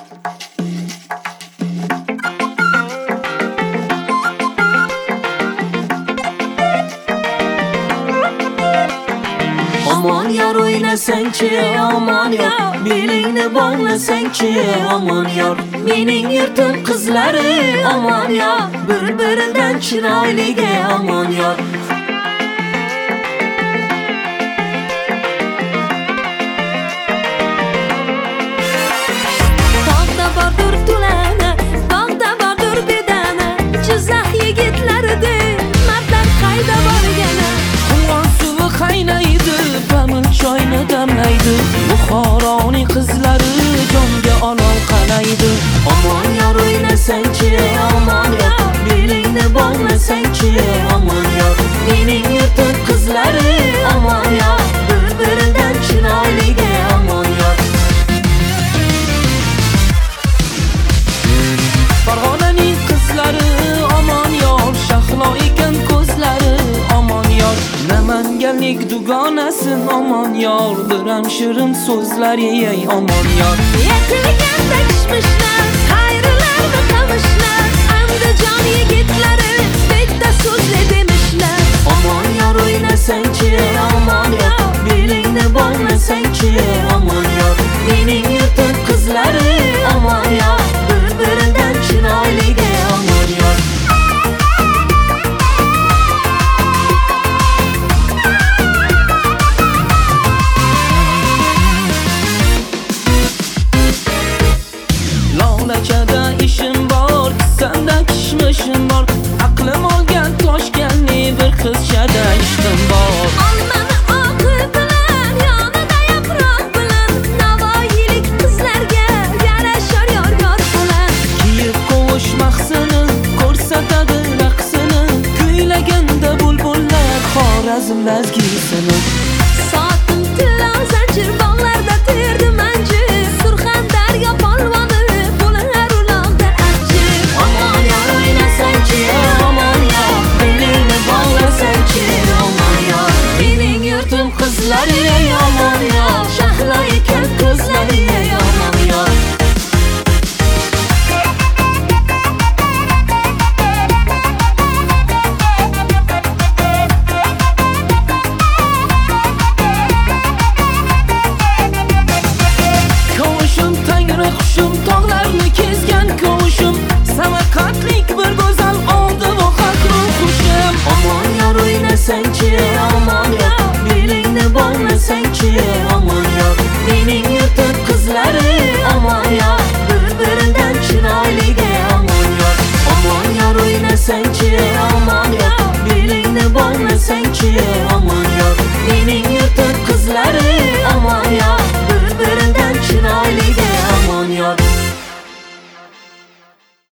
Aman yar o'ynasang-chi, aman yar, belingni bog'lasang-chi, aman yar. Mening yurtim qizlari, aman yar, bir-biridan chiroyligi, aman yar. Tog'da bordur tulana, bog'da bordur bedana, Jizzax yigitlarida mardlar qayda borgana. Qumg'on suvi qaynaydi, bamil choyni damlaydi, Buxoroning qizlari jonga olov qalaydi. Aman yar o'ynasang-chi, aman yar, belingni bog'lasang-chi, aman yar. Mening yurtim qizlari, aman yar, bir-biridan chiroyligi, aman yar. Farg'onaning qizlari aman yor, shahlo ekan ko'zlari aman yor. Namanganlik dugonasin aman yor, biram shirin so'zlari ey aman yor. Yetilganda kishmishlar, qayrilarda qamishlar, Andijon yigitlari bitta so'zli demishlar. Aman yar o'ynasang-chi, aman yar, belingni bog'lasang-chi, aman yar. Mening yurtim qizlari, aman yar, bir-biridan chiroyligi, aman yar. Lolachada ishim bor, sanda kishmishim bor, aqlim olgan Toshkentni bir qizchada ishqim bor. Olmani oqi bilan, yonida yaproq bilan, Navoiylik qizlarga yarashar yor-yor bilan. Kiyib qovush mahsini, ko'rsatadi raqsini, kuylaganda bulbullar Xorazm lazgi